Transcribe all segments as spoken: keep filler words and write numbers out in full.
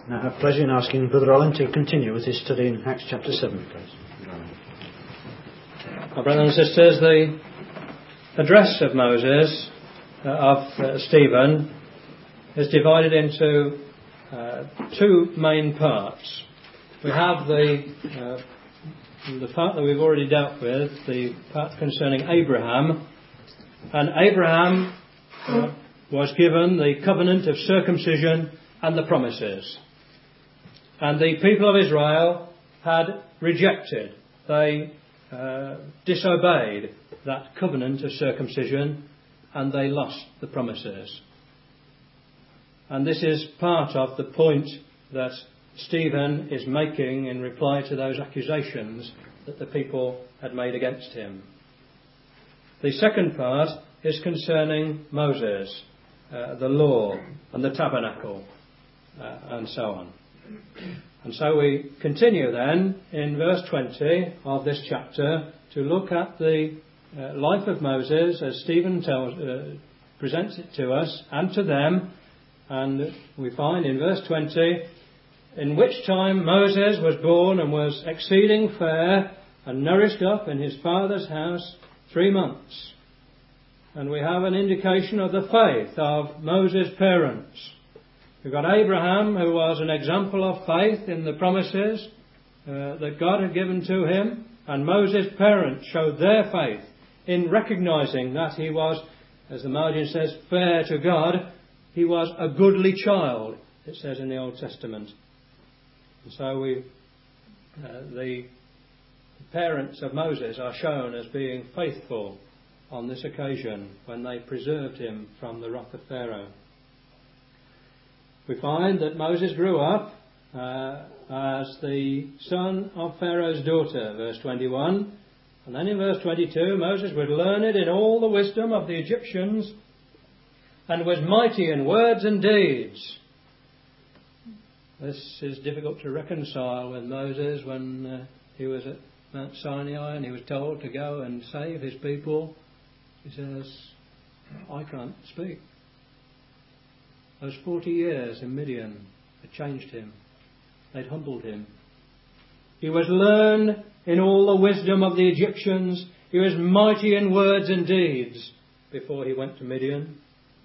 Now I have pleasure in asking Brother Alan to continue with his study in Acts chapter seven, please. Our brothers and sisters, the address of Moses, uh, of uh, Stephen, is divided into uh, two main parts. We have the uh, the part that we've already dealt with, the part concerning Abraham. And Abraham uh, was given the covenant of circumcision and the promises. And the people of Israel had rejected, they uh, disobeyed that covenant of circumcision, and they lost the promises. And this is part of the point that Stephen is making in reply to those accusations that the people had made against him. The second part is concerning Moses, uh, the law and the tabernacle, uh, and so on. And so we continue then in verse twenty of this chapter to look at the uh, life of Moses as Stephen tells, uh, presents it to us and to them. And we find in verse twenty, in which time Moses was born and was exceeding fair and nourished up in his father's house three months. And we have an indication of the faith of Moses' parents. We've got Abraham, who was an example of faith in the promises uh, that God had given to him, and Moses' parents showed their faith in recognising that he was, as the margin says, fair to God. He was a goodly child, it says in the Old Testament. And so we, uh, the parents of Moses are shown as being faithful on this occasion when they preserved him from the wrath of Pharaoh. We find that Moses grew up uh, as the son of Pharaoh's daughter, verse twenty-one. And then in verse twenty-two, Moses was learned in all the wisdom of the Egyptians and was mighty in words and deeds. This is difficult to reconcile with Moses when uh, he was at Mount Sinai and he was told to go and save his people. He says, I can't speak. Those forty years in Midian had changed him. They'd humbled him. He was learned in all the wisdom of the Egyptians. He was mighty in words and deeds before he went to Midian.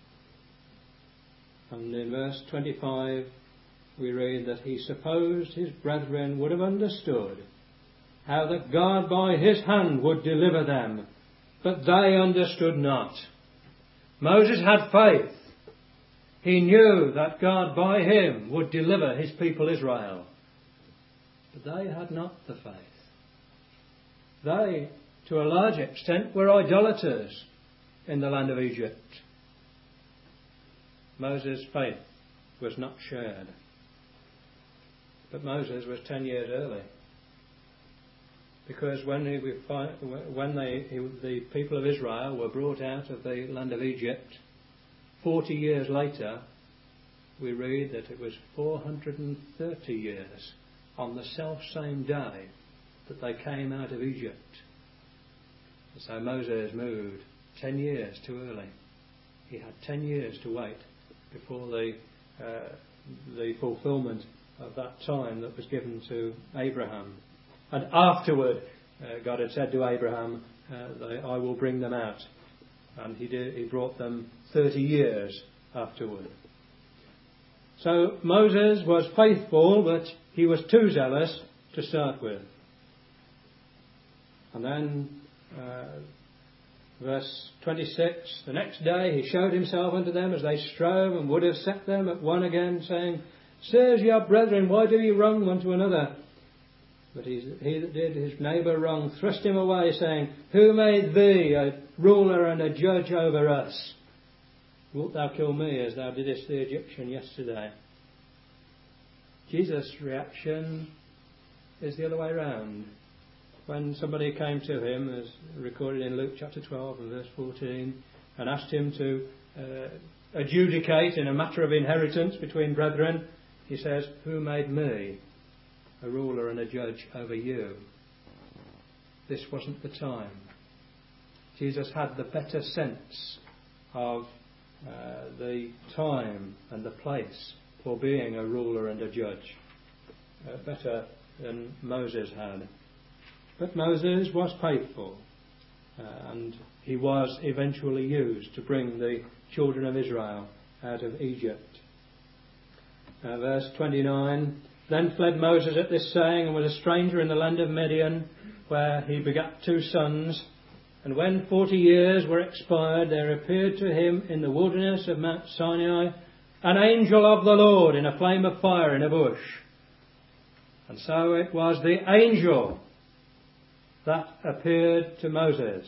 And in verse twenty-five we read that he supposed his brethren would have understood how that God by his hand would deliver them, but they understood not. Moses had faith. He knew that God by him would deliver his people Israel. But they had not the faith. They, to a large extent, were idolaters in the land of Egypt. Moses' faith was not shared. But Moses was ten years early. Because when, he, when they, the people of Israel were brought out of the land of Egypt, forty years later, we read that it was four hundred thirty years on the self-same day that they came out of Egypt. So Moses moved ten years too early. He had ten years to wait before the, uh, the fulfilment of that time that was given to Abraham. And afterward, uh, God had said to Abraham, uh, they, I will bring them out. And he did. He brought them thirty years afterward. So Moses was faithful, but he was too zealous to start with. And then, uh, verse twenty-six, the next day he showed himself unto them as they strove and would have set them at one again, saying, Sirs, ye are brethren, why do ye wrong one to another? But he, he that did his neighbour wrong thrust him away, saying, Who made thee a ruler and a judge over us? Wilt thou kill me as thou didst the Egyptian yesterday? Jesus' reaction is the other way round. When somebody came to him, as recorded in Luke chapter twelve and verse fourteen, and asked him to uh, adjudicate in a matter of inheritance between brethren, he says, Who made me a ruler and a judge over you? This wasn't the time. Jesus had the better sense of uh, the time and the place for being a ruler and a judge, uh, better than Moses had. But Moses was faithful, uh, and he was eventually used to bring the children of Israel out of Egypt. Uh, verse twenty-nine, Then fled Moses at this saying, and was a stranger in the land of Midian, where he begat two sons. And when forty years were expired, there appeared to him in the wilderness of Mount Sinai an angel of the Lord in a flame of fire in a bush. And so it was the angel that appeared to Moses.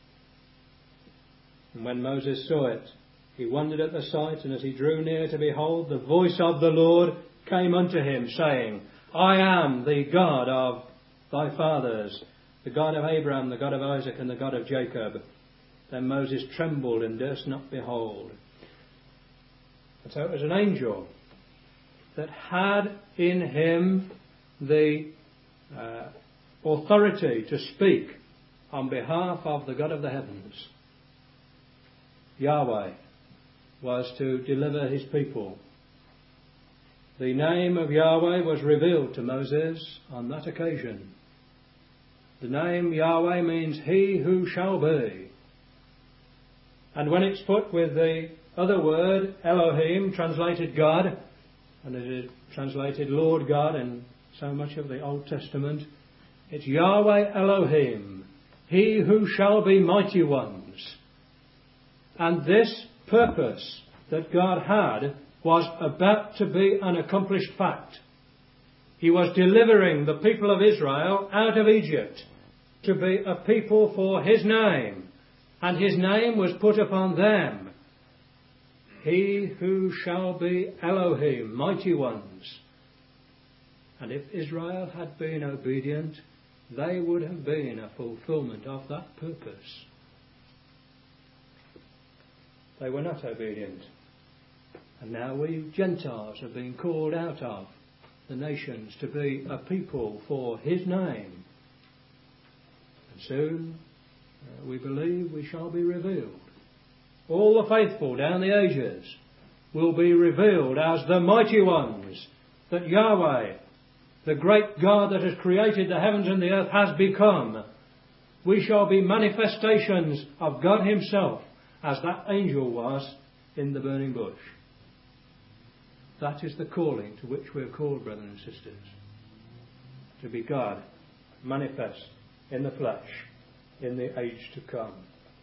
And when Moses saw it, he wondered at the sight, and as he drew near to behold, the voice of the Lord came unto him, saying, I am the God of thy fathers, the God of Abraham, the God of Isaac, and the God of Jacob. Then Moses trembled and durst not behold. And so it was an angel that had in him the uh, authority to speak on behalf of the God of the heavens. Yahweh was to deliver his people. The name of Yahweh was revealed to Moses on that occasion. The name Yahweh means He who shall be. And when it's put with the other word, Elohim, translated God, and it is translated Lord God in so much of the Old Testament, it's Yahweh Elohim, He who shall be mighty ones. And this purpose that God had was about to be an accomplished fact. He was delivering the people of Israel out of Egypt to be a people for His name, and His name was put upon them. He who shall be Elohim, mighty ones. And if Israel had been obedient, they would have been a fulfillment of that purpose. They were not obedient. And now we Gentiles have been called out of the nations to be a people for His name. And soon, uh, we believe, we shall be revealed. All the faithful down the ages will be revealed as the mighty ones that Yahweh, the great God that has created the heavens and the earth, has become. We shall be manifestations of God Himself, as that angel was in the burning bush. That is the calling to which we are called, brothers and sisters. To be God manifest in the flesh in the age to come.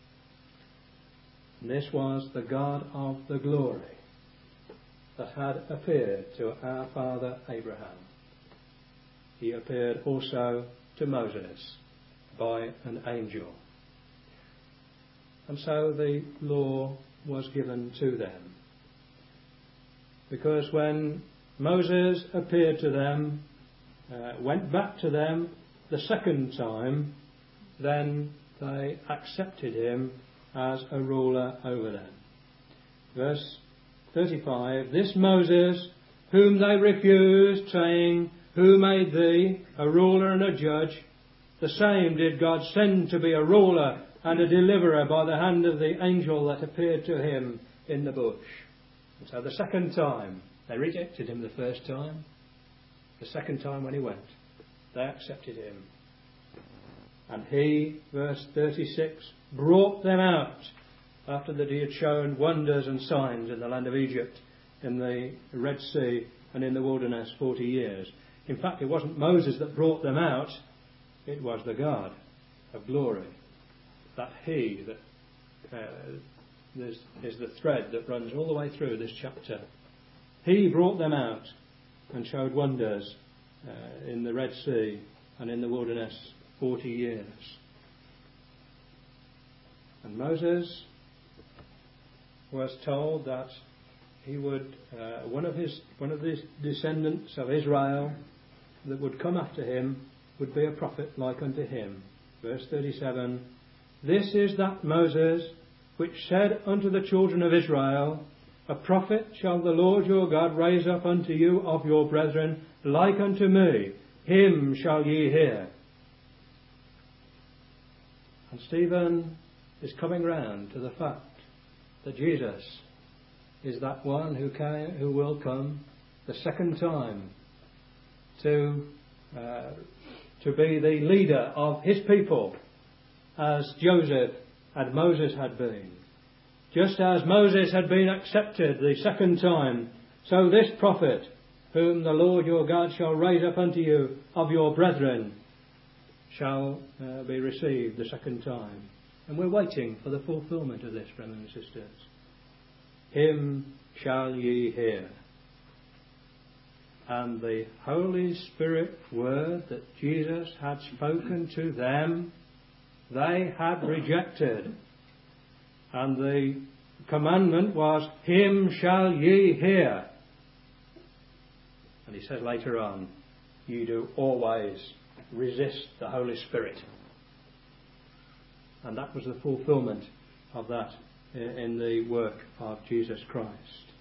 And this was the God of the glory that had appeared to our father Abraham. He appeared also to Moses by an angel. And so the law was given to them. Because when Moses appeared to them, uh, went back to them the second time, then they accepted him as a ruler over them. Verse thirty-five, This Moses, whom they refused, saying, Who made thee a ruler and a judge? The same did God send to be a ruler and a deliverer by the hand of the angel that appeared to him in the bush. And so the second time, they rejected him the first time. The second time when he went, they accepted him. And he, verse thirty-six, brought them out after that he had shown wonders and signs in the land of Egypt, in the Red Sea and in the wilderness forty years. In fact, it wasn't Moses that brought them out, it was the God of glory. That He that uh, this is the thread that runs all the way through this chapter. He brought them out and showed wonders uh, in the Red Sea and in the wilderness forty years. And Moses was told that he would uh, one of his one of the descendants of Israel that would come after him would be a prophet like unto him. Verse thirty-seven, This is that Moses which said unto the children of Israel, A prophet shall the Lord your God raise up unto you of your brethren, like unto me, him shall ye hear. And Stephen is coming round to the fact that Jesus is that one who can, who will come the second time to uh, to be the leader of his people, as Joseph and Moses had been. Just as Moses had been accepted the second time, so this prophet, whom the Lord your God shall raise up unto you of your brethren, shall uh, be received the second time. And we're waiting for the fulfilment of this, brothers and sisters. Him shall ye hear. And the Holy Spirit word that Jesus had spoken to them, they had rejected. And the commandment was, him shall ye hear. And he says later on, you do always resist the Holy Spirit. And that was the fulfilment of that in the work of Jesus Christ.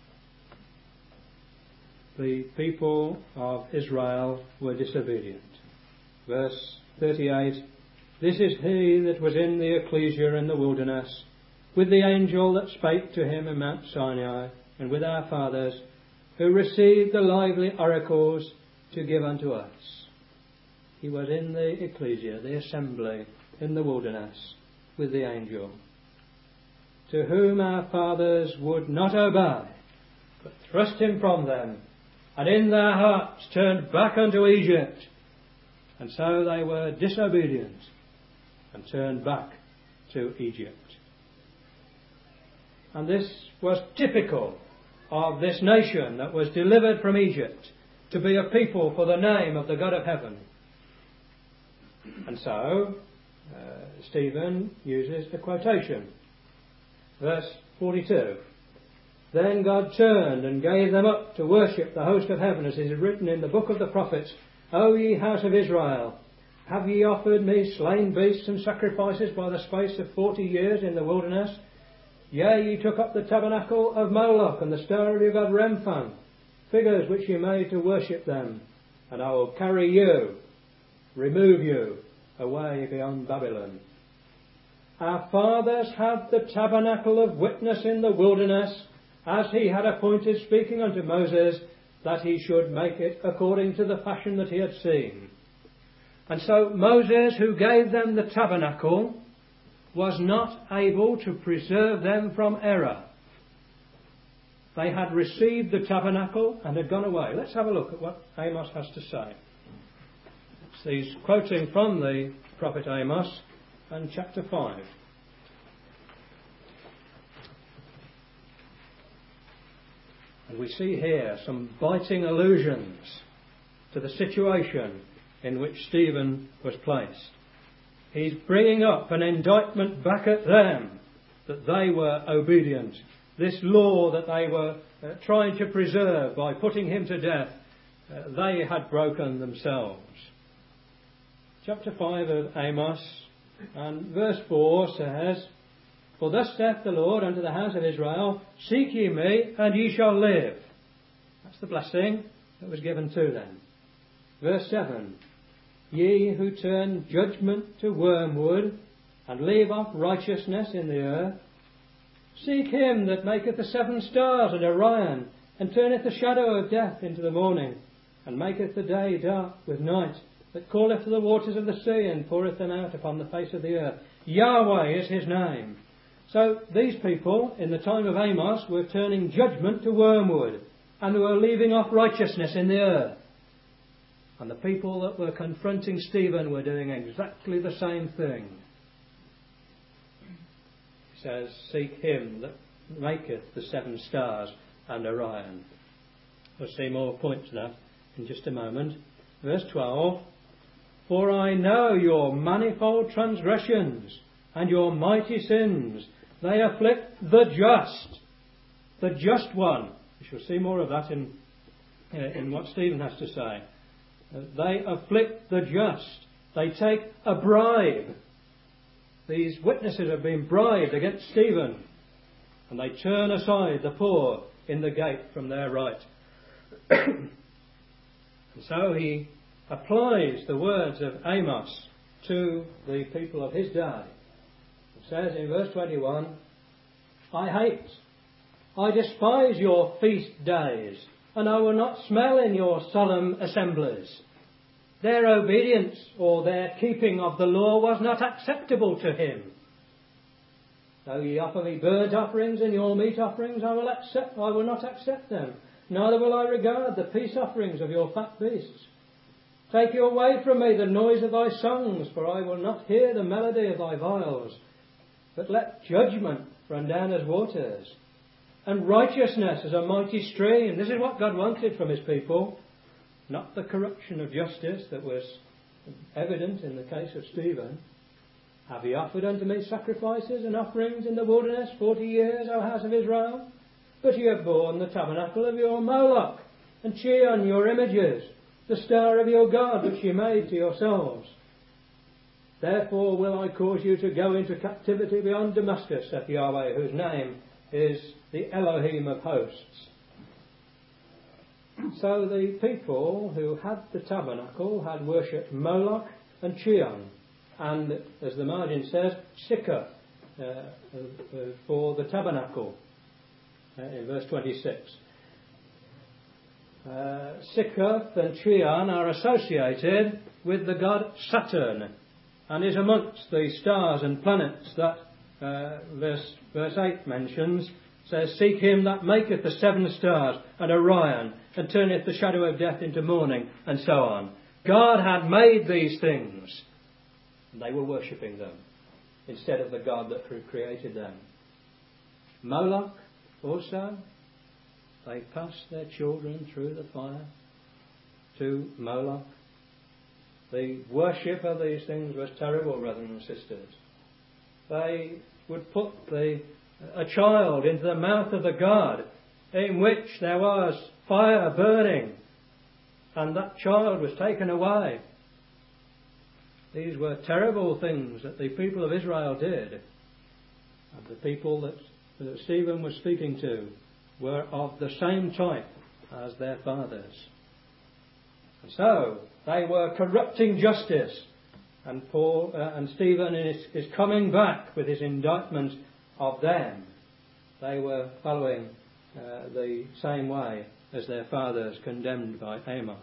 The people of Israel were disobedient. Verse thirty-eight, this is he that was in the ecclesia in the wilderness, with the angel that spake to him in Mount Sinai, and with our fathers, who received the lively oracles to give unto us. He was in the ecclesia, the assembly, in the wilderness, with the angel, to whom our fathers would not obey, but thrust him from them, and in their hearts turned back unto Egypt. And so they were disobedient, and turned back to Egypt. And this was typical of this nation that was delivered from Egypt to be a people for the name of the God of heaven. And so uh, Stephen uses a quotation. Verse forty-two. Then God turned and gave them up to worship the host of heaven, as it is written in the book of the prophets, O ye house of Israel, have ye offered me slain beasts and sacrifices by the space of forty years in the wilderness? Yea, ye took up the tabernacle of Moloch and the star of your god Remphan, figures which ye made to worship them. And I will carry you, remove you, away beyond Babylon. Our fathers had the tabernacle of witness in the wilderness, as he had appointed, speaking unto Moses, that he should make it according to the fashion that he had seen. And so Moses, who gave them the tabernacle, was not able to preserve them from error. They had received the tabernacle and had gone away. Let's have a look at what Amos has to say. So he's quoting from the prophet Amos and chapter five. And we see here some biting allusions to the situation in which Stephen was placed. He's bringing up an indictment back at them that they were obedient. This law that they were uh, trying to preserve by putting him to death, uh, they had broken themselves. Chapter five of Amos and verse four says, For thus saith the Lord unto the house of Israel, Seek ye me, and ye shall live. That's the blessing that was given to them. Verse seven, Ye who turn judgment to wormwood, and leave off righteousness in the earth, seek him that maketh the seven stars and Orion, and turneth the shadow of death into the morning, and maketh the day dark with night, that calleth to the waters of the sea, and poureth them out upon the face of the earth. Yahweh is his name. So these people, in the time of Amos, were turning judgment to wormwood, and they were leaving off righteousness in the earth. And the people that were confronting Stephen were doing exactly the same thing. He says, Seek him that maketh the seven stars and Orion. We'll see more points to that in just a moment. Verse twelve, For I know your manifold transgressions and your mighty sins. They afflict the just, the just one. We shall see more of that in, in what Stephen has to say. They afflict the just. They take a bribe. These witnesses have been bribed against Stephen, and they turn aside the poor in the gate from their right. And so he applies the words of Amos to the people of his day. It says in verse twenty-one, I hate, I despise your feast days and I will not smell in your solemn assemblies. Their obedience or their keeping of the law was not acceptable to him. Though ye offer me burnt offerings and your meat offerings, I will accept, I will not accept them, neither will I regard the peace offerings of your fat beasts. Take you away from me the noise of thy songs, for I will not hear the melody of thy viols. But let judgment run down as waters, and righteousness as a mighty stream. This is what God wanted from his people, not the corruption of justice that was evident in the case of Stephen. Have ye offered unto me sacrifices and offerings in the wilderness forty years, O house of Israel? But ye have borne the tabernacle of your Moloch, and Chion your images, the star of your God which ye made to yourselves. Therefore will I cause you to go into captivity beyond Damascus, saith Yahweh, whose name is the Elohim of hosts. So the people who had the tabernacle had worshipped Moloch and Chion, and, as the margin says, Sikah uh, uh, for the tabernacle uh, in verse twenty-six. Uh, Sikah and Chion are associated with the god Saturn, and is amongst the stars and planets that uh, verse, verse eight mentions. Says, seek him that maketh the seven stars, and Orion, and turneth the shadow of death into morning, and so on. God had made these things, and they were worshipping them instead of the God that created them. Moloch also, they passed their children through the fire to Moloch. The worship of these things was terrible, brothers and sisters. They would put the, a child into the mouth of the god in which there was fire burning, and that child was taken away. These were terrible things that the people of Israel did. And the people that, that Stephen was speaking to were of the same type as their fathers. And so they were corrupting justice. And Paul uh, and Stephen is, is coming back with his indictment of them. They were following uh, the same way as their fathers, condemned by Amos.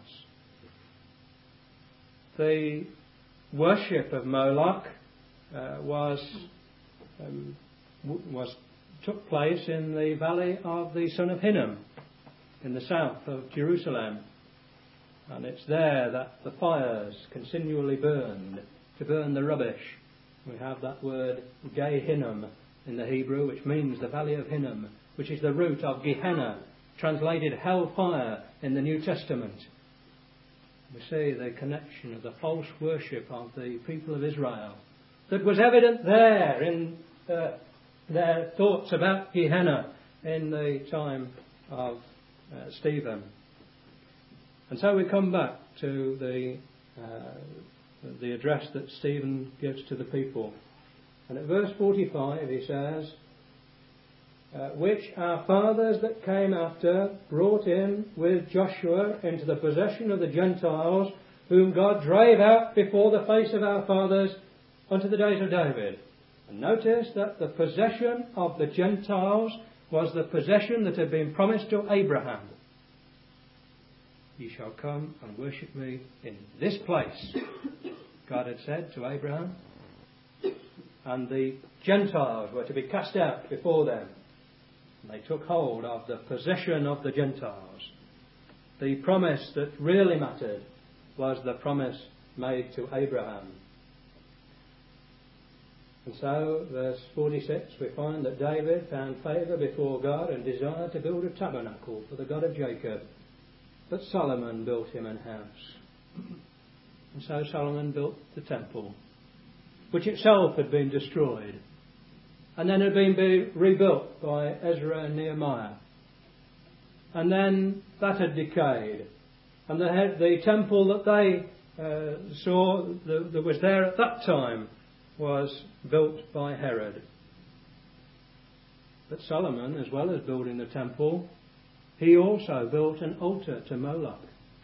The worship of Moloch uh, was um, was took place in the valley of the son of Hinnom, in the south of Jerusalem, and it's there that the fires continually burned to burn the rubbish. We have that word Gehinnom in the Hebrew, which means the valley of Hinnom, which is the root of Gehenna, translated hellfire in the New Testament. We see the connection of the false worship of the people of Israel that was evident there in uh, their thoughts about Gehenna in the time of uh, Stephen. And so we come back to the uh, the address that Stephen gives to the people. And at verse forty-five he says, Uh, which our fathers that came after brought in with Joshua into the possession of the Gentiles, whom God drave out before the face of our fathers unto the days of David. And notice that the possession of the Gentiles was the possession that had been promised to Abraham. Ye shall come and worship me in this place, God had said to Abraham. And the Gentiles were to be cast out before them. They took hold of the possession of the Gentiles. The promise that really mattered was the promise made to Abraham. And so, verse forty-six, we find that David found favour before God and desired to build a tabernacle for the God of Jacob. But Solomon built him an house. And so Solomon built the temple, which itself had been destroyed, and then had been be rebuilt by Ezra and Nehemiah. And then that had decayed. And the, the temple that they uh, saw that, that was there at that time was built by Herod. But Solomon, as well as building the temple, he also built an altar to Moloch.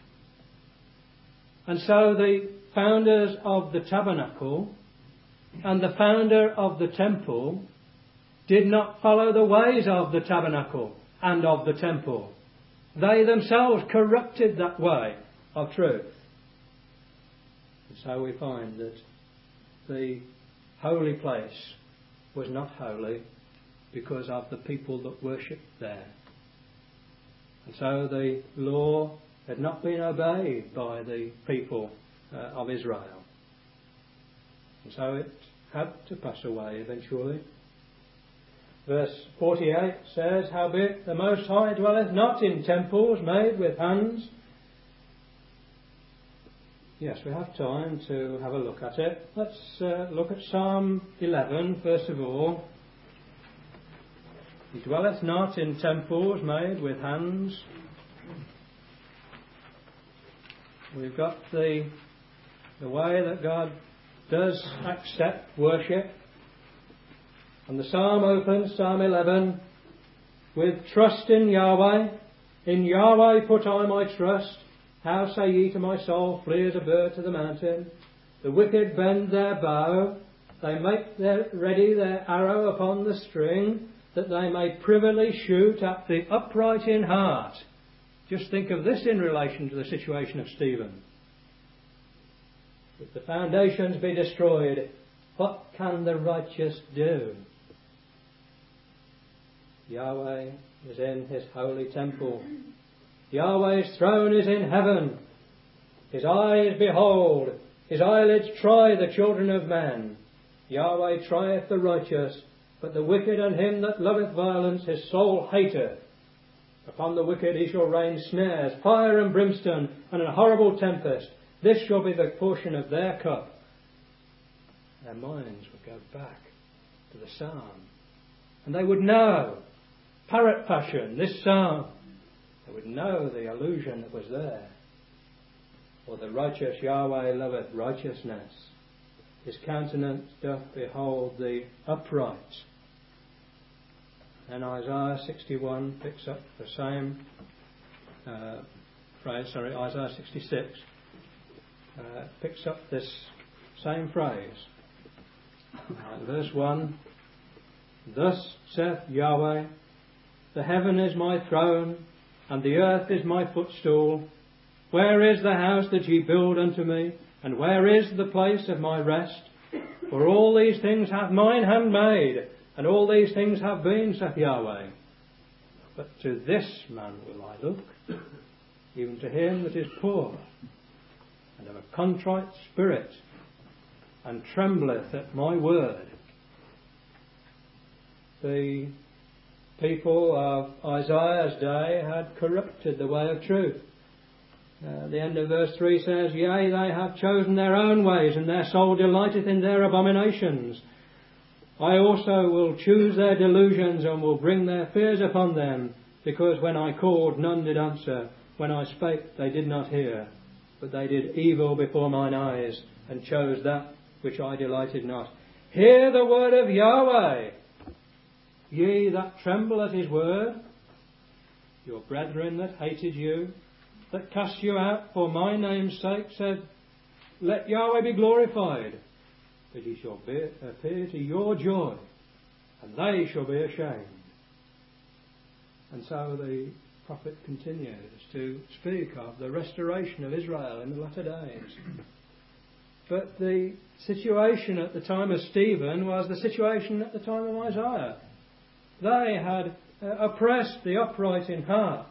And so the founders of the tabernacle and the founder of the temple did not follow the ways of the tabernacle and of the temple. They themselves corrupted that way of truth. And so we find that the holy place was not holy because of the people that worshipped there. And so the law had not been obeyed by the people uh, of Israel. And so it had to pass away eventually. Verse forty-eight says, "Howbeit the Most High dwelleth not in temples made with hands." Yes, we have time to have a look at it. Let's uh, look at Psalm eleven first of all. "He dwelleth not in temples made with hands." We've got the, the way that God does accept worship. And the psalm opens, Psalm eleven, with "Trust in Yahweh. In Yahweh put I my trust. How say ye to my soul, flee as a bird to the mountain? The wicked bend their bow. They make their, ready their arrow upon the string, that they may privily shoot at the upright in heart." Just think of this in relation to the situation of Stephen. If the foundations be destroyed, what can the righteous do? Yahweh is in his holy temple. Yahweh's throne is in heaven. His eyes behold, his eyelids try the children of men. Yahweh trieth the righteous, but the wicked and him that loveth violence his soul hateth. Upon the wicked he shall rain snares, fire and brimstone, and a horrible tempest. This shall be the portion of their cup. Their minds would go back to the psalm, and they would know, parrot fashion, this psalm. They would know the allusion that was there. For the righteous Yahweh loveth righteousness. His countenance doth behold the upright. And Isaiah sixty-one picks up the same uh, phrase, sorry, Isaiah sixty-six uh, picks up this same phrase. Uh, verse one, "Thus saith Yahweh, the heaven is my throne, and the earth is my footstool. Where is the house that ye build unto me? And where is the place of my rest? For all these things hath mine hand made, and all these things have been, saith Yahweh. But to this man will I look, even to him that is poor, and of a contrite spirit, and trembleth at my word." The people of Isaiah's day had corrupted the way of truth. Uh, the end of verse three says, "Yea, they have chosen their own ways, and their soul delighteth in their abominations. I also will choose their delusions, and will bring their fears upon them, because when I called, none did answer. When I spake, they did not hear. But they did evil before mine eyes, and chose that which I delighted not. Hear the word of Yahweh, ye that tremble at his word. Your brethren that hated you, that cast you out for my name's sake, said, Let Yahweh be glorified. But he shall be, appear to your joy, and they shall be ashamed." And so the prophet continues to speak of the restoration of Israel in the latter days. But the situation at the time of Stephen was the situation at the time of Isaiah. They had uh, oppressed the upright in heart.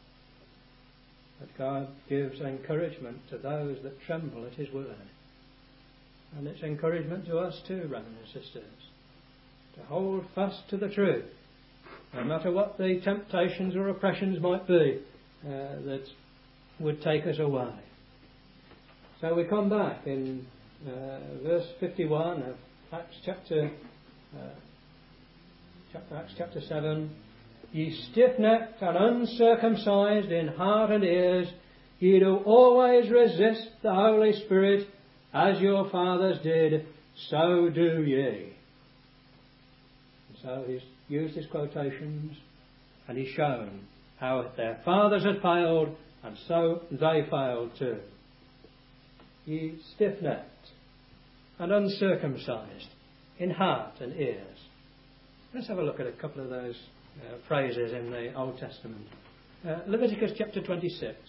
But God gives encouragement to those that tremble at his word. And it's encouragement to us too, brothers and sisters, to hold fast to the truth, no matter what the temptations or oppressions might be uh, that would take us away. So we come back in uh, verse fifty-one of Acts chapter, uh, chapter Acts chapter seven. "Ye stiff-necked and uncircumcised in heart and ears, ye do always resist the Holy Spirit, as your fathers did, so do ye." And so he's used his quotations, and he's shown how their fathers had failed, and so they failed too. Ye stiff-necked and uncircumcised in heart and ears. Let's have a look at a couple of those uh, phrases in the Old Testament. Uh, Leviticus chapter twenty-six.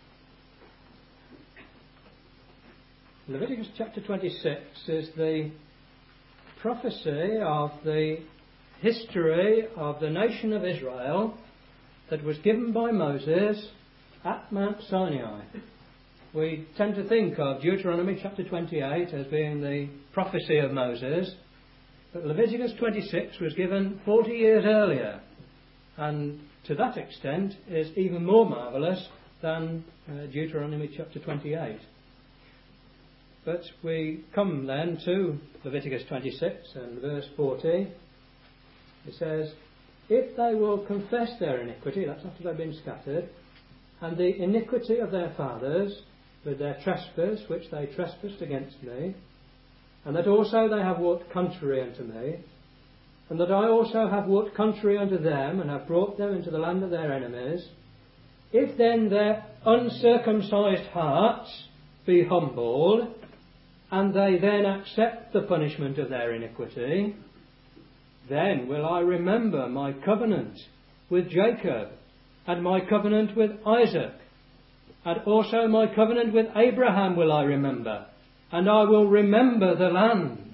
Leviticus chapter twenty-six is the prophecy of the history of the nation of Israel that was given by Moses at Mount Sinai. We tend to think of Deuteronomy chapter twenty-eight as being the prophecy of Moses, but Leviticus twenty-six was given forty years earlier, and to that extent is even more marvellous than uh, Deuteronomy chapter twenty-eight. But we come then to Leviticus twenty-six and verse forty. It says, "If they will confess their iniquity," that's after they've been scattered, "and the iniquity of their fathers with their trespass which they trespassed against me, and that also they have walked contrary unto me, and that I also have walked contrary unto them, and have brought them into the land of their enemies, if then their uncircumcised hearts be humbled, and they then accept the punishment of their iniquity, then will I remember my covenant with Jacob, and my covenant with Isaac, and also my covenant with Abraham will I remember, and I will remember the land."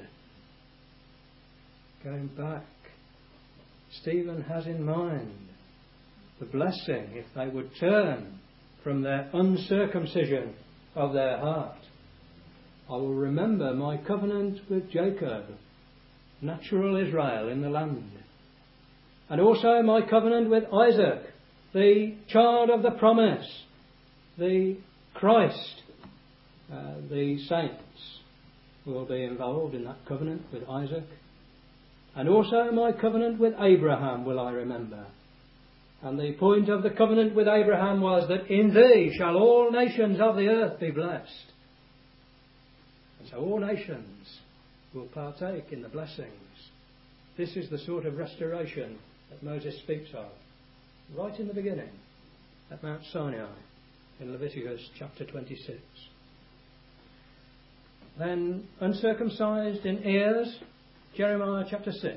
Going back, Stephen has in mind the blessing if they would turn from their uncircumcision of their heart. "I will remember my covenant with Jacob," natural Israel in the land, "and also my covenant with Isaac," the child of the promise, the Christ. Uh, the saints will be involved in that covenant with Isaac. "And also my covenant with Abraham will I remember." And the point of the covenant with Abraham was that in thee shall all nations of the earth be blessed. And so all nations will partake in the blessings. This is the sort of restoration that Moses speaks of right in the beginning at Mount Sinai in Leviticus chapter twenty-six. Then uncircumcised in ears, Jeremiah chapter six.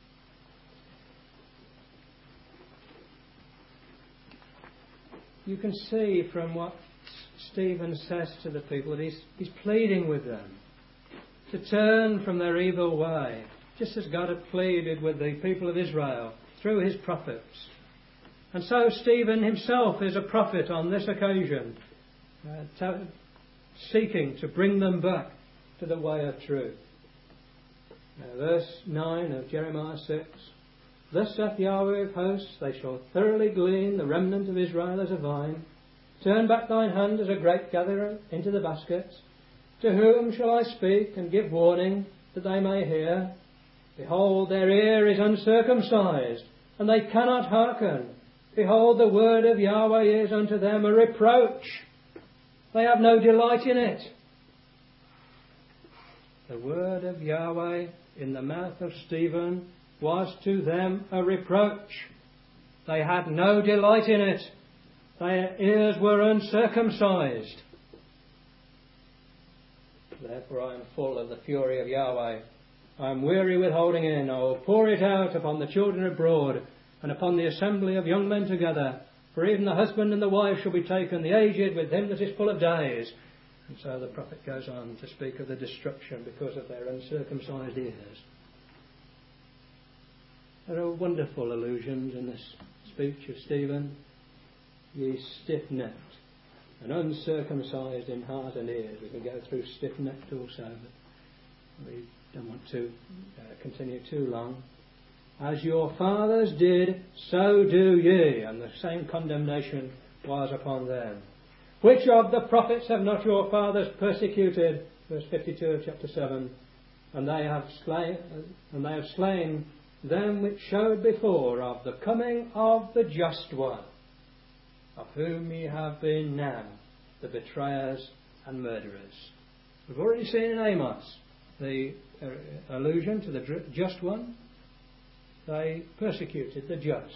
You can see from what Stephen says to the people that he's, he's pleading with them to turn from their evil way, just as God had pleaded with the people of Israel through his prophets. And so Stephen himself is a prophet on this occasion, uh, to, seeking to bring them back to the way of truth. Uh, verse nine of Jeremiah six. "Thus saith Yahweh of hosts, they shall thoroughly glean the remnant of Israel as a vine. Turn back thine hand as a grape gatherer into the baskets. To whom shall I speak and give warning that they may hear? Behold, their ear is uncircumcised, and they cannot hearken. Behold, the word of Yahweh is unto them a reproach. They have no delight in it." The word of Yahweh in the mouth of Stephen was to them a reproach. They had no delight in it. Their ears were uncircumcised. "Therefore I am full of the fury of Yahweh. I am weary with holding in. I will pour it out upon the children abroad, and upon the assembly of young men together. For even the husband and the wife shall be taken, the aged with him that is full of days." And so the prophet goes on to speak of the destruction because of their uncircumcised ears. There are wonderful allusions in this speech of Stephen. "Ye stiff-necked and uncircumcised in heart and ears." We can go through stiff-necked also, but we don't want to uh, continue too long. "As your fathers did, so do ye." And the same condemnation was upon them. "Which of the prophets have not your fathers persecuted?" Verse fifty-two of chapter seven. And they have slain, and they have slain them which showed before of the coming of the just one, of whom ye have been now the betrayers and murderers. We've already seen in Amos the uh, allusion to the just one. They persecuted the just.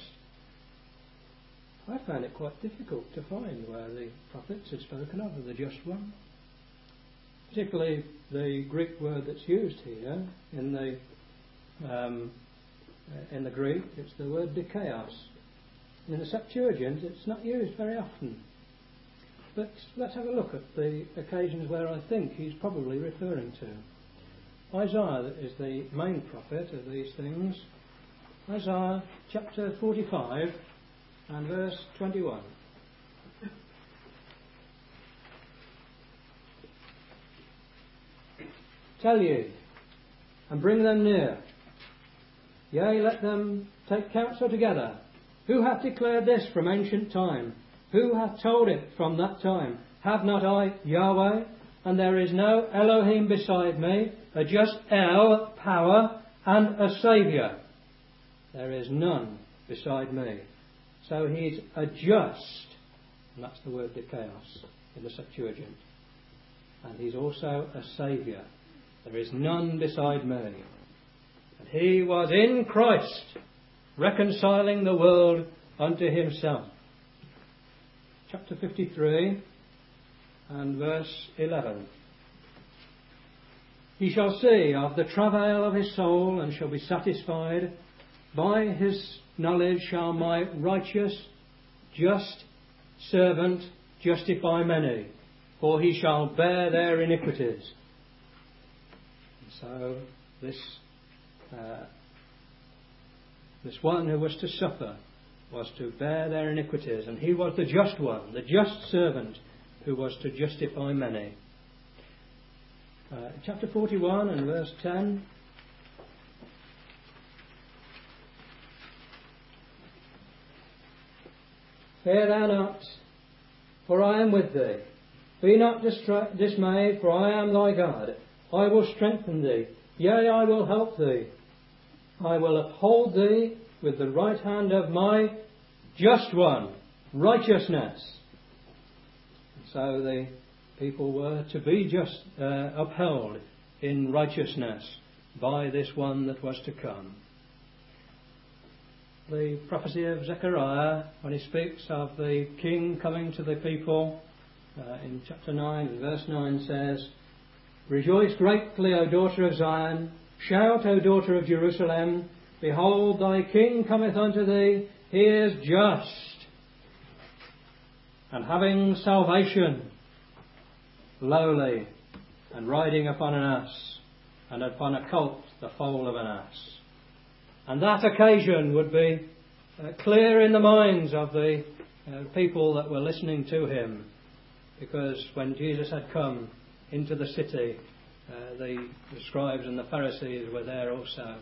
I found it quite difficult to find where the prophets had spoken of the just one. Particularly the Greek word that's used here in the um, in the Greek, it's the word dikaios. In the Septuagint, it's not used very often. But let's have a look at the occasions where I think he's probably referring to. Isaiah is the main prophet of these things. Isaiah chapter forty-five and verse twenty-one. Tell ye, and bring them near. Yea, let them take counsel together. Who hath declared this from ancient time? Who hath told it from that time? Have not I Yahweh, and there is no Elohim beside me, a just El, power, and a Saviour? There is none beside me. So he's a just, and that's the word dikaios in the Septuagint. And he's also a Saviour. There is none beside me. And he was in Christ, reconciling the world unto himself. Chapter fifty-three and verse eleven. He shall see of the travail of his soul, and shall be satisfied. By his knowledge shall my righteous, just servant justify many, for he shall bear their iniquities. And so this uh, this one who was to suffer was to bear their iniquities, and he was the just one, the just servant who was to justify many. Uh, chapter forty-one and verse ten. Fear thou not, for I am with thee. Be not distra- dismayed, for I am thy God. I will strengthen thee, yea, I will help thee. I will uphold thee with the right hand of my just one, righteousness. So the people were to be just uh, upheld in righteousness by this one that was to come. The prophecy of Zechariah, when he speaks of the king coming to the people, uh, in chapter nine, verse nine says, Rejoice greatly, O daughter of Zion. Shout, O daughter of Jerusalem. Behold, thy king cometh unto thee. He is just, and having salvation, lowly, and riding upon an ass, and upon a colt, the foal of an ass. And that occasion would be uh, clear in the minds of the uh, people that were listening to him, because when Jesus had come into the city, uh, the, the scribes and the Pharisees were there also.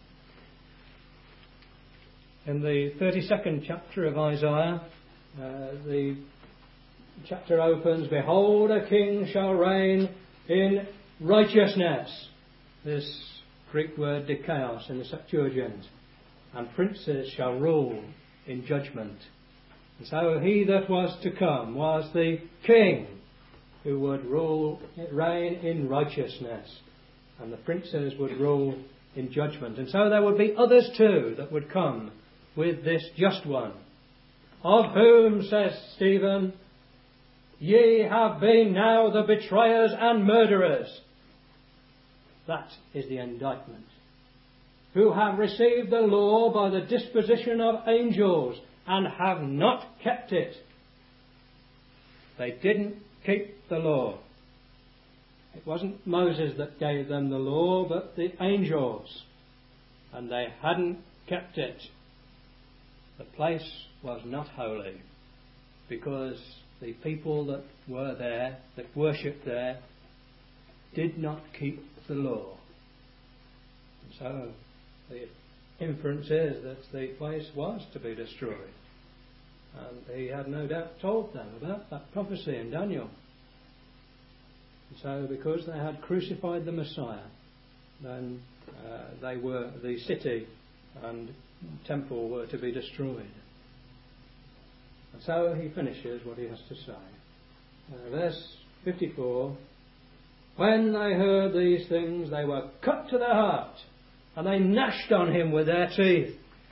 In the thirty-second chapter of Isaiah, uh, the chapter opens, Behold, a king shall reign in righteousness. This Greek word dikaios in the Septuagint. And princes shall rule in judgment. And so he that was to come was the king who would rule, reign in righteousness. And the princes would rule in judgment. And so there would be others too that would come with this just one. Of whom, says Stephen, ye have been now the betrayers and murderers. That is the indictment. Who have received the law by the disposition of angels and have not kept it. They didn't keep the law. It wasn't Moses that gave them the law, but the angels. And they hadn't kept it. The place was not holy, because the people that were there, that worshipped there, did not keep the law. And so the inference is that the place was to be destroyed. And he had no doubt told them about that prophecy in Daniel. And so because they had crucified the Messiah, then uh, they were, the city and temple were to be destroyed. And so he finishes what he has to say. Uh, verse fifty-four, When they heard these things, they were cut to their heart, and they gnashed on him with their teeth.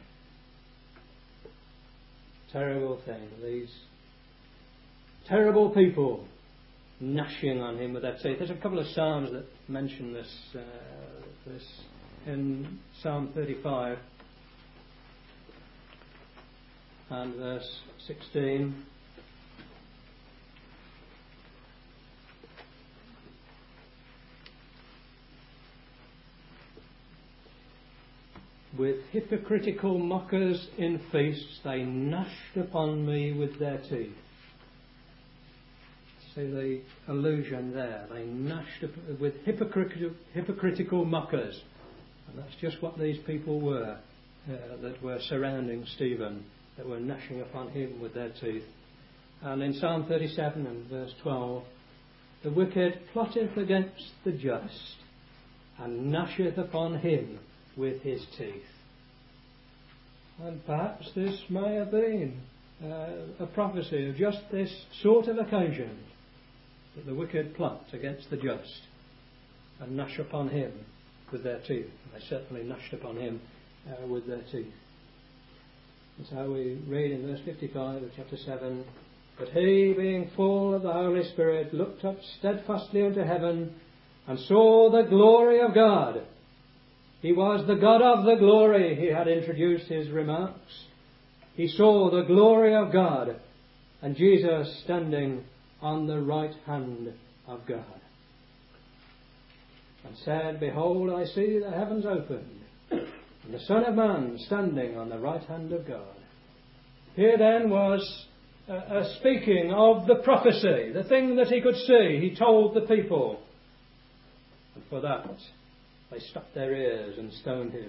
Terrible thing, these terrible people gnashing on him with their teeth. There's a couple of psalms that mention this. Uh, this in Psalm thirty-five. and verse sixteen. With hypocritical mockers in feasts they gnashed upon me with their teeth. See the allusion there. They gnashed up with hypocritical, hypocritical mockers. And that's just what these people were uh, that were surrounding Stephen, that were gnashing upon him with their teeth. And in Psalm thirty-seven and verse twelve, the wicked plotteth against the just, and gnasheth upon him with his teeth. And perhaps this may have been uh, a prophecy of just this sort of occasion, that the wicked plot against the just and gnash upon him with their teeth. They certainly gnashed upon him uh, with their teeth. And so we read in verse fifty-five of chapter seven, "But he, being full of the Holy Spirit, looked up steadfastly unto heaven, and saw the glory of God." He was the God of the glory, he had introduced his remarks. He saw the glory of God, and Jesus standing on the right hand of God. And said, "Behold, I see the heavens opened, and the Son of Man standing on the right hand of God." Here then was a, a speaking of the prophecy, the thing that he could see. He told the people. And for that, they stopped their ears and stoned him.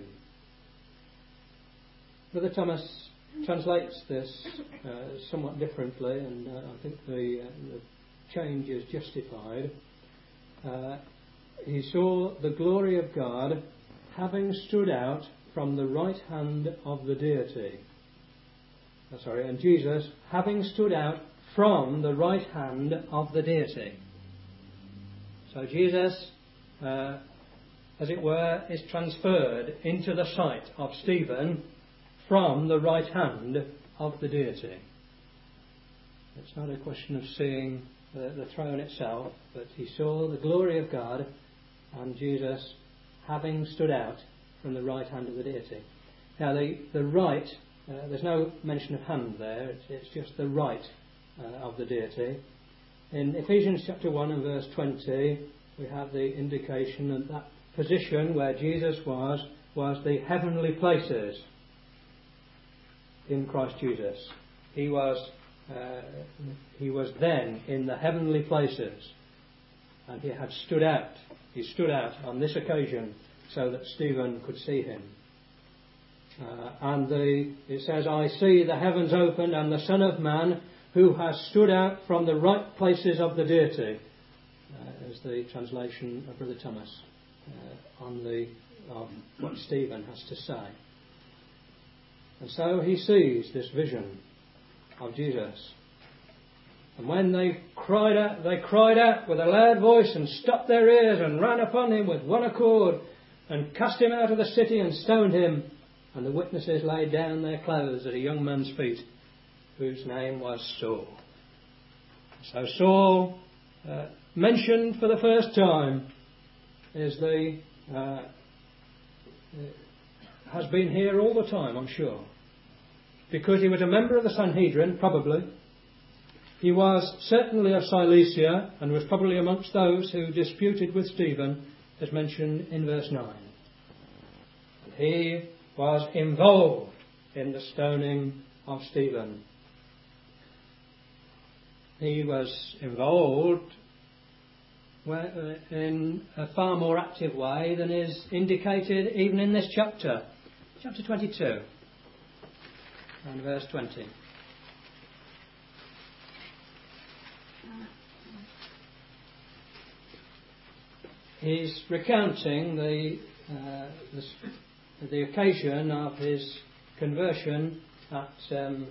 Brother Thomas translates this uh, somewhat differently, and uh, I think the, uh, the change is justified. Uh, he saw the glory of God having stood out from the right hand of the deity. Oh, sorry, and Jesus having stood out from the right hand of the deity. So Jesus, uh, as it were, is transferred into the sight of Stephen from the right hand of the deity. It's not a question of seeing the, the throne itself, but he saw the glory of God and Jesus having stood out from the right hand of the deity. Now the, the right, uh, there's no mention of hand there, it's, it's just the right uh, of the deity. In Ephesians chapter one and verse twenty, we have the indication that that position where Jesus was, was the heavenly places in Christ Jesus. He was uh, he was then in the heavenly places, and he had stood out. He stood out on this occasion so that Stephen could see him. Uh, and the, it says, "I see the heavens opened and the Son of Man who has stood out from the right places of the deity," uh, is the translation of Brother Thomas uh, on the of what Stephen has to say. And so he sees this vision of Jesus. And when they cried out, they cried out with a loud voice and stopped their ears and ran upon him with one accord and cast him out of the city and stoned him. And the witnesses laid down their clothes at a young man's feet, whose name was Saul. So Saul, uh, mentioned for the first time, is the uh, has been here all the time, I'm sure, because he was a member of the Sanhedrin, probably. He was certainly of Cilicia and was probably amongst those who disputed with Stephen, as mentioned in verse nine. And he was involved in the stoning of Stephen. He was involved in a far more active way than is indicated even in this chapter. Chapter twenty-two and verse twenty. He's recounting the, uh, the the occasion of his conversion at um,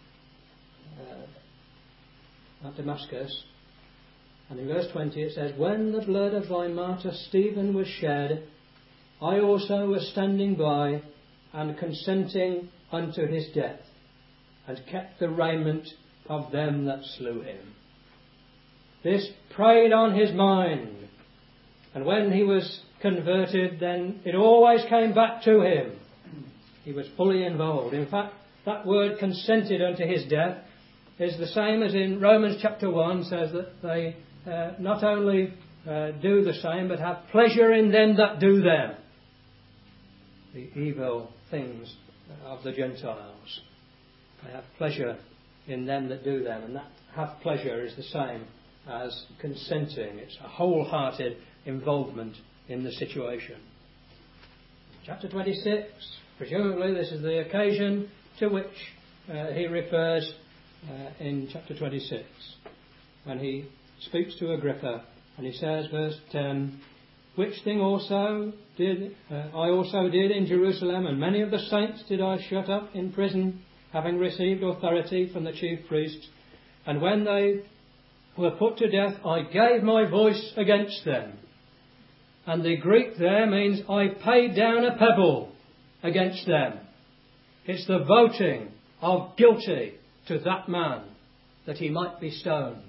uh, at Damascus. And in verse twenty it says, "When the blood of thy martyr Stephen was shed, I also was standing by and consenting unto his death, and kept the raiment of them that slew him." This preyed on his mind. And when he was converted, then it always came back to him. He was fully involved. In fact, that word consented unto his death is the same as in Romans chapter one says that they uh, not only uh, do the same but have pleasure in them that do them. The evil things of the Gentiles. They have pleasure in them that do them, and that have pleasure is the same as consenting. It's a wholehearted involvement in the situation. Chapter twenty-six, presumably this is the occasion to which uh, he refers uh, in chapter twenty-six, when he speaks to Agrippa, and he says, verse ten, which thing also did uh, I also did in Jerusalem, and many of the saints did I shut up in prison, having received authority from the chief priests. And when they were put to death, I gave my voice against them. And the Greek there means I paid down a pebble against them. It's the voting of guilty to that man that he might be stoned.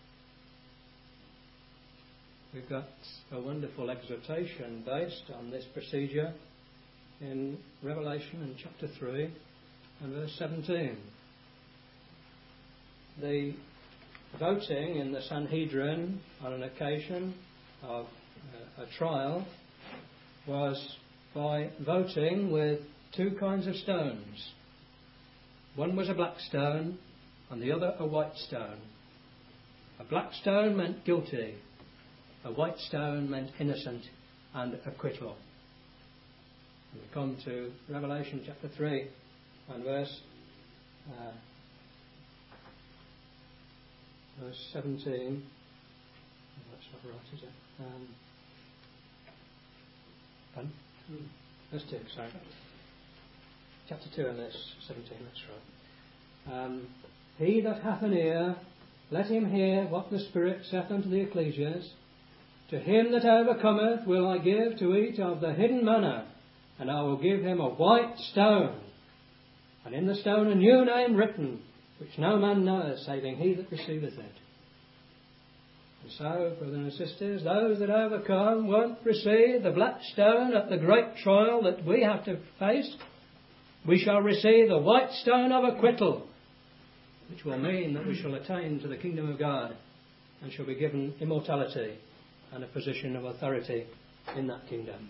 We've got a wonderful exhortation based on this procedure in Revelation in chapter three and verse seventeen. The voting in the Sanhedrin on an occasion of a trial was by voting with two kinds of stones. One was a black stone and the other a white stone. A black stone meant guilty. A white stone meant innocent and acquittal. And we come to Revelation chapter three and verse uh, verse seventeen. Oh, that's not right, is it? Um, Pardon? Hmm. Verse two, sorry. Chapter two and verse seventeen, that's right. Um, he that hath an ear, let him hear what the Spirit saith unto the ecclesias. To him that overcometh will I give to eat of the hidden manna, and I will give him a white stone, and in the stone a new name written, which no man knoweth, saving he that receiveth it. And so, brothers and sisters, those that overcome won't receive the black stone at the great trial that we have to face. We shall receive the white stone of acquittal, which will mean that we shall attain to the kingdom of God and shall be given immortality and a position of authority in that kingdom.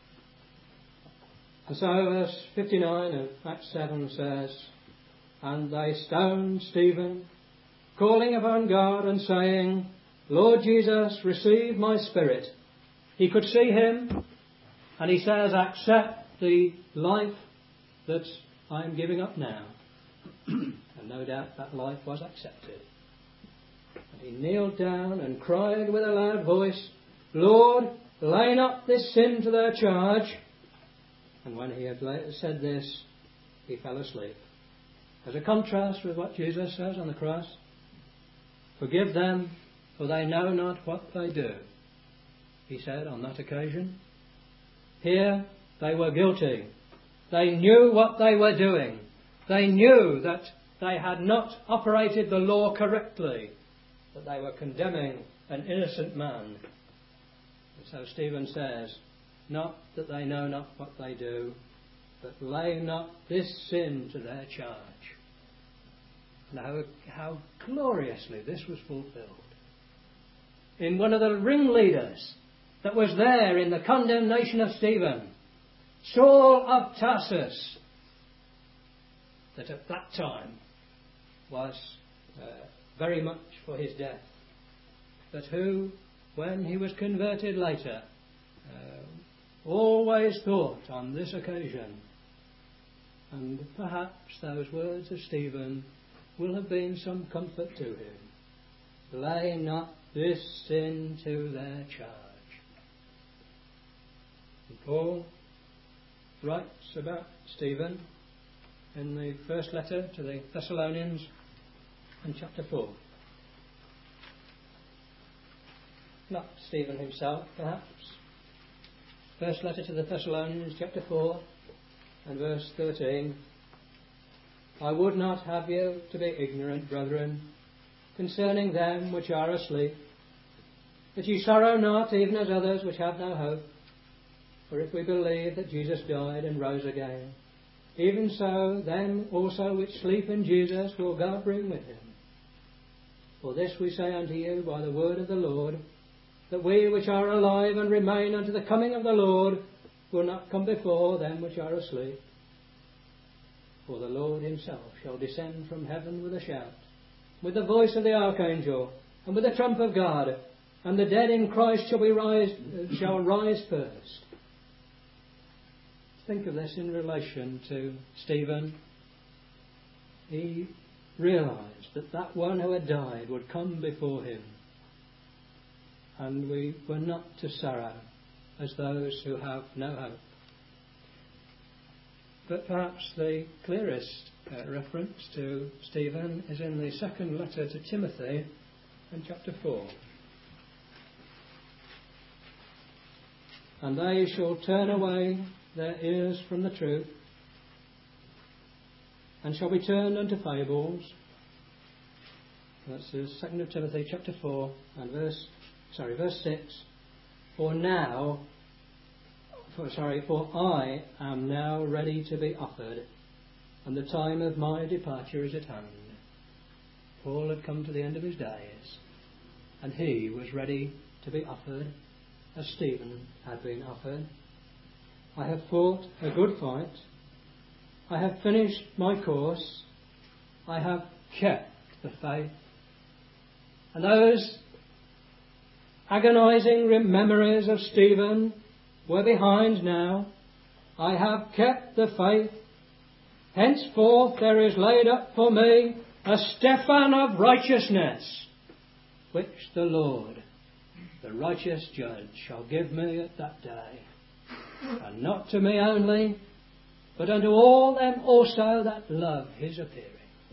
And so verse fifty-nine of Acts seven says, and they stoned Stephen, calling upon God and saying, Lord Jesus, receive my spirit. He could see him, and he says, accept the life that I am giving up now. And no doubt that life was accepted. And he kneeled down and cried with a loud voice, Lord, lay not this sin to their charge. And when he had said this, he fell asleep. As a contrast with what Jesus says on the cross, forgive them, for they know not what they do, he said on that occasion. Here they were guilty. They knew what they were doing. They knew that they had not operated the law correctly, that they were condemning an innocent man. And so Stephen says, not that they know not what they do, but lay not this sin to their charge. And how, how gloriously this was fulfilled. In one of the ringleaders that was there in the condemnation of Stephen, Saul of Tarsus, that at that time was uh, very much for his death, but who, when he was converted later, uh, always thought on this occasion, and perhaps those words of Stephen will have been some comfort to him. Lay not this sin to their charge. And Paul writes about Stephen in the first letter to the Thessalonians in chapter four. Not Stephen himself, perhaps. First letter to the Thessalonians, chapter four and verse thirteen. I would not have you to be ignorant, brethren, concerning them which are asleep, that ye sorrow not, even as others which have no hope. For if we believe that Jesus died and rose again, even so them also which sleep in Jesus will God bring with him. For this we say unto you by the word of the Lord, that we which are alive and remain unto the coming of the Lord will not come before them which are asleep. For the Lord himself shall descend from heaven with a shout, with the voice of the archangel, and with the trump of God, and the dead in Christ shall be rise, shall rise first. Think of this in relation to Stephen. He realised that that one who had died would come before him, and we were not to sorrow as those who have no hope. But perhaps the clearest uh, reference to Stephen is in the second letter to Timothy in chapter four. And they shall turn away their ears from the truth, and shall be turned unto fables. That's the second of Timothy chapter four and verse sorry, verse six. For now for sorry, for I am now ready to be offered, and the time of my departure is at hand. Paul had come to the end of his days, and he was ready to be offered, as Stephen had been offered. I have fought a good fight. I have finished my course. I have kept the faith. And those agonizing memories of Stephen were behind now. I have kept the faith. Henceforth there is laid up for me a Stephan of righteousness, which the Lord, the righteous judge, shall give me at that day. And not to me only, but unto all them also that love his appearing.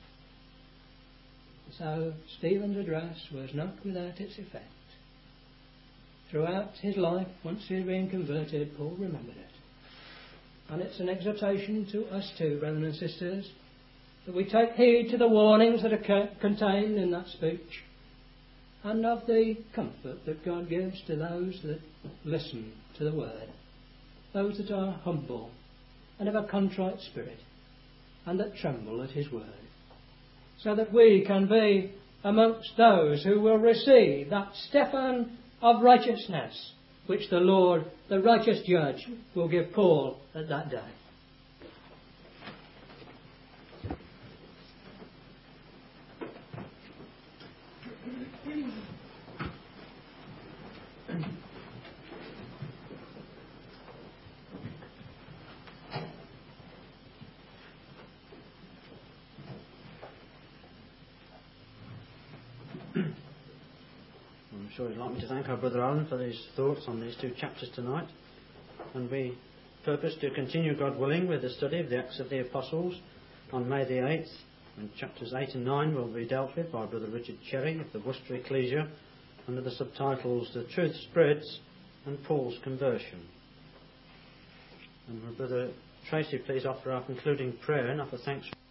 So Stephen's address was not without its effect. Throughout his life, once he had been converted, Paul remembered it. And it's an exhortation to us too, brothers and sisters, that we take heed to the warnings that are contained in that speech, and of the comfort that God gives to those that listen to the word, those that are humble and have a contrite spirit, and that tremble at his word, so that we can be amongst those who will receive that Stephan of righteousness, which the Lord, the righteous judge, will give Paul at that day. I'm sure he'd like me to thank our brother Alan for his thoughts on these two chapters tonight, and we purpose to continue, God willing, with the study of the Acts of the Apostles on May the eighth, and chapters eight and nine will be dealt with by Brother Richard Cherry of the Worcester Ecclesia under the subtitles The Truth Spreads and Paul's Conversion. And will Brother Tracy please offer our concluding prayer and offer thanks